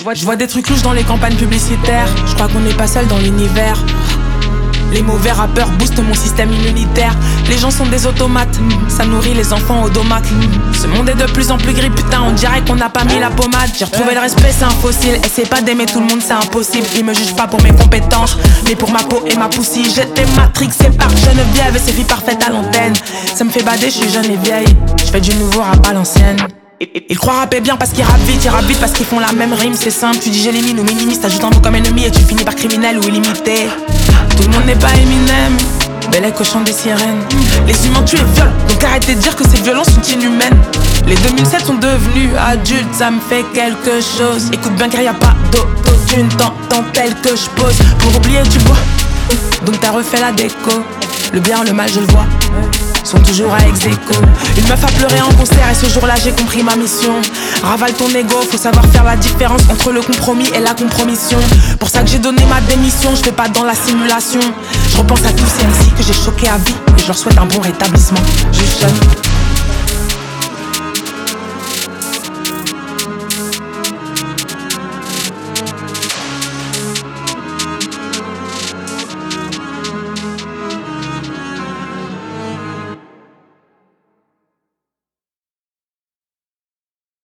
Je vois des trucs louches dans les campagnes publicitaires. Je crois qu'on n'est pas seul dans l'univers. Les mauvais rappeurs boostent mon système immunitaire. Les gens sont des automates, ça nourrit les enfants au domac. Ce monde est de plus en plus gris, putain, on dirait qu'on n'a pas mis la pommade. J'ai retrouvé le respect, c'est un fossile. Essaie pas d'aimer tout le monde, c'est impossible. Ils me jugent pas pour mes compétences, mais pour ma peau et ma poussière. J'étais matrixé par Geneviève et ses filles parfaites à l'antenne. Ça me fait bader, je suis jeune et vieille. Je fais du nouveau rap à l'ancienne. Ils croient rapper bien parce qu'ils rappent vite, ils rappent vite parce qu'ils font la même rime, c'est simple. Tu dis j'élimine ou minimise, t'ajoutes un mot comme ennemi et tu finis par criminel ou illimité. Tout le monde n'est pas Eminem, bel écho chante des sirènes. Les humains tuent et violent, donc arrêtez de dire que ces violences sont inhumaines. Les 2007 sont devenus adultes, ça me fait quelque chose. Écoute bien car y a pas d'autotune, tant tel que je pose. Pour oublier tu bois, donc t'as refait la déco. Le bien, le mal je le vois, sont toujours à ex-aequo. Une meuf a pleuré en concert et ce jour-là j'ai compris ma mission. Ravale ton ego, faut savoir faire la différence entre le compromis et la compromission. Pour ça que j'ai donné ma démission, je fais pas dans la simulation. Je repense à tous ces MC que j'ai choqués à vie et je leur souhaite un bon rétablissement. Juste jeune.